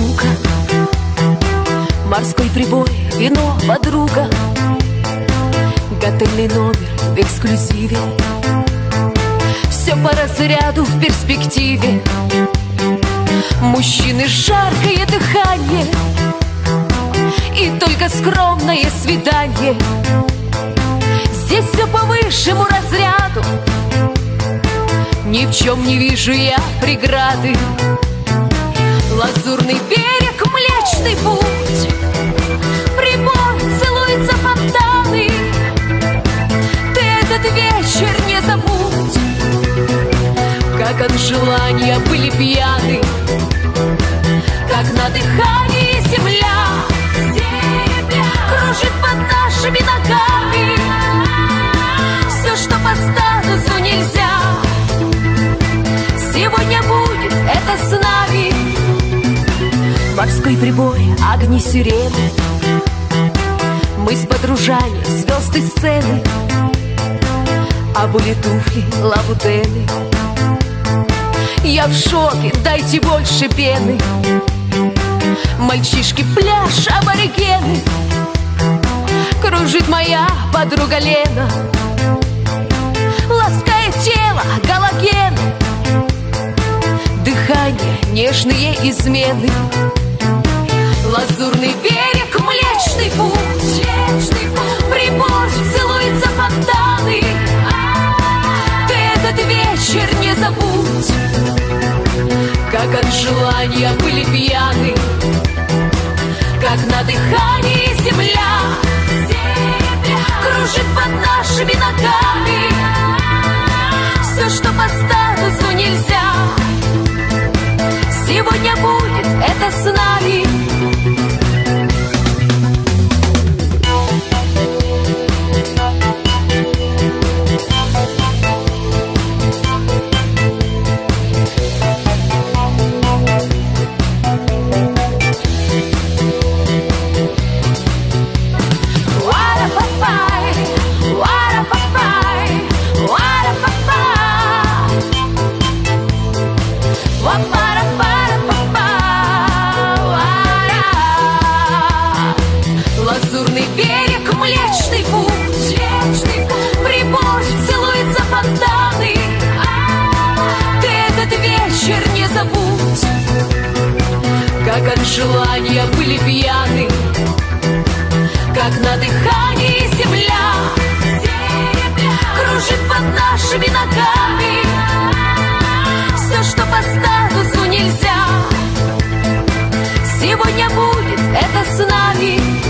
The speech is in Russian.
разлука, морской прибой, вино, подруга, готельный номер в эксклюзиве. Все по разряду в перспективе. Мужчины жаркое дыхание и только скромное свидание. Здесь все по высшему разряду, ни в чем не вижу я преграды. Лазурный берег, Млечный Путь, прибой, целуются фонтаны. Ты этот вечер не забудь, как от желания были пьяны, как на дыхании земля кружит под нашими ногами. Все, что по статусу нельзя, сегодня будет это с нами. Морской прибой, огни сирены, мы с подружаней, звезды сцены, обули туфли, лабутены. Я в шоке, дайте больше пены. Мальчишки, пляж, аборигены. Кружит моя подруга Лена, ласкает тело галоген. Дыхание, нежные измены. Лазурный берег, Млечный Путь, прибой, целуются фонтаны. Ты этот вечер не забудь, как от желания были пьяны, как на дыхании земля кружит под нашими ногами. Все, что по статусу нельзя, сегодня будет это с нами. Лазурный берег, Млечный Путь, прибой, целуются фонтаны. Ты этот вечер не забудь, как от желания были пьяны, как на дыхании земля кружит под нашими ногами. Все, что по статусу нельзя, сегодня будет это с нами.